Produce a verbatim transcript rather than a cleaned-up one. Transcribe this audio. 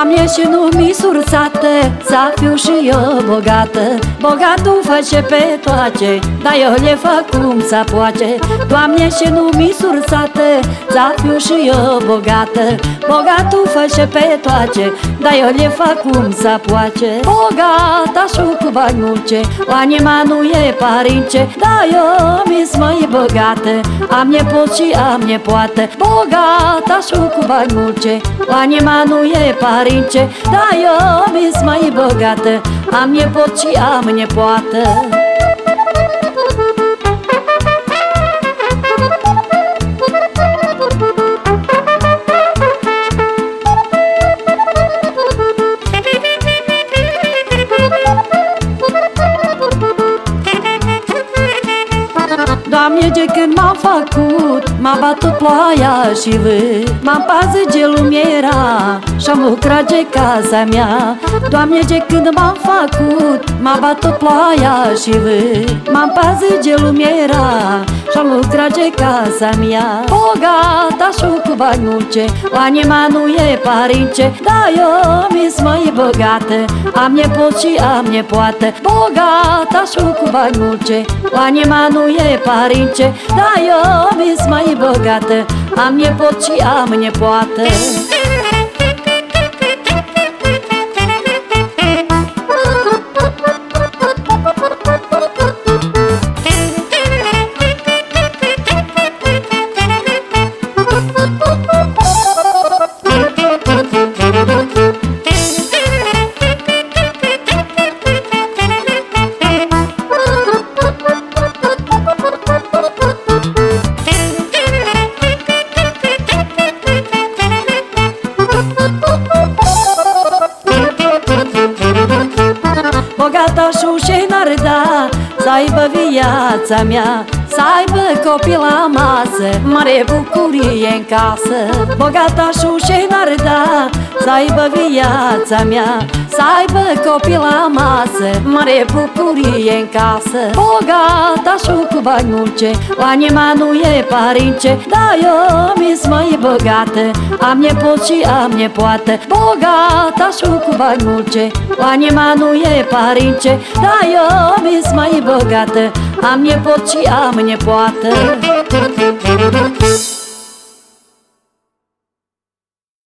Doamne, și nu mi sursată, să fiu și eu bogată. Bogatul face pe toate, dar eu le fac cum să poate. Doamne, și nu mi sursată, să fiu și eu bogată. Bogatul face pe toate, dar eu le fac cum să poate. Bogata și cu bani mulce, o anima nu e parince, dar eu mi-s mai bogată. Am nepot și am nepoată. Bogata și cu bani mulce, o anima nu e parince, dar eu mi-s mai bogată. Am nepot și am nepoată. Doamne, de când m-am făcut, m-a batut ploaia și vânt, m-am pazit de lumea era și-am lucrat de casa mea. Doamne, de când m-am făcut, m-a batut ploaia și vânt, m-am pazit de lumea era și-am lucrat de casa mea. Bogata și cu bani mulce, o anima nu e parince, dar eu mi-s mai bogată. Am nepot și am nepoată. Bogata și cu bani mulce, o anima nu e parince, dar eu mi-s mai bogată. Am nepot și am nepoată. Bogata și n-ar da să aibă viața mea, să aibă copii la masă, mare bucurie în casă. Bogata și n-ar da să aibă viața mea, să aibă copii la masă, mare bucurie în casă. Bogata și cu bani mulce, o anima nu e parince, dar eu mi-s mai bogată. Am nepot și am nepoată. Bogata și cu bani mulce, o anima nu e parince, dar eu mi-s mai bogată. Am nepot și am nepoată.